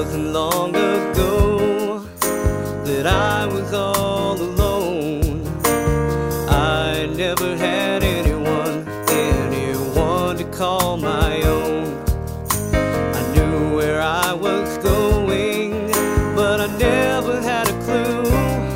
wasn't long ago that I was all alone. I never had anyone to call my own. I knew where I was going, but I never had a clue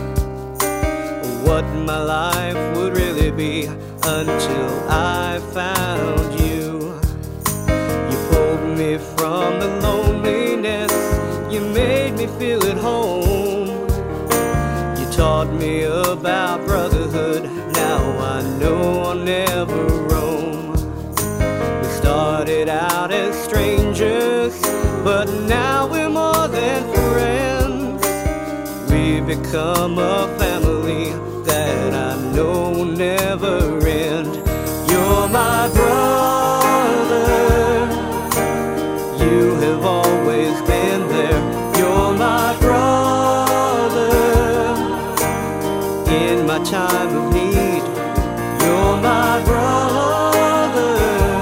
what my life would really be until I found you. You pulled me from the loneliness, you made me feel at home. You taught me about brotherhood, now I know I'll never roam. We started out as strangers, but now we're more than friends. We've become a family that I know will never end. You're my brother, you have always been there. You're my brother in my time of need. You're my brother,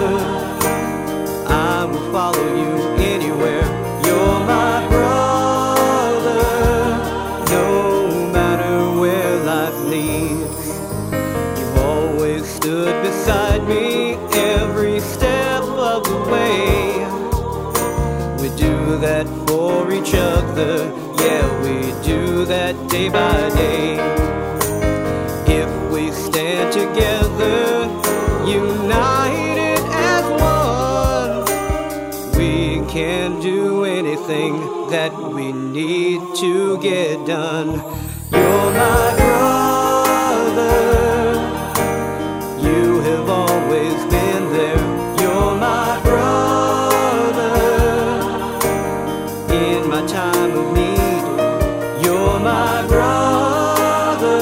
I will follow you anywhere. You're my brother, no matter where life leads. You've always stood beside me every step of the way. We do that for each other, yeah, we do that day by day. If we stand together, united as one, we can do anything that we need to get done. You're my brother, you have always been there. You're my brother in my time of need. You're my brother,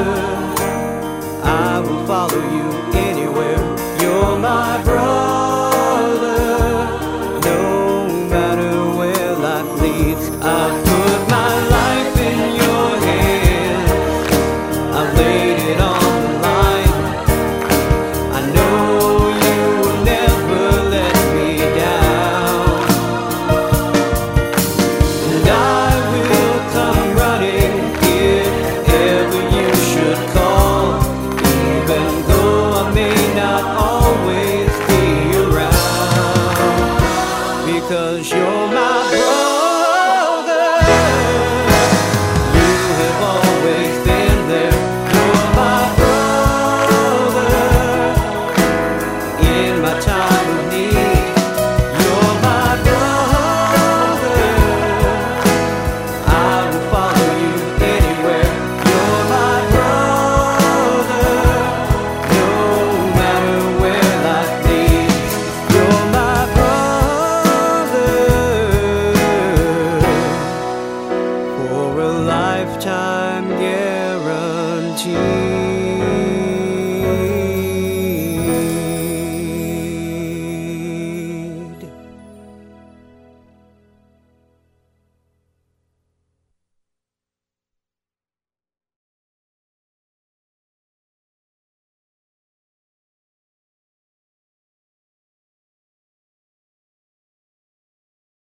I will follow you anywhere. You're my brother, no matter where life leads. I put my life in your hands, I laid it on the line. I know you will never let me down, and I will come running if ever you should call. Even though I may not always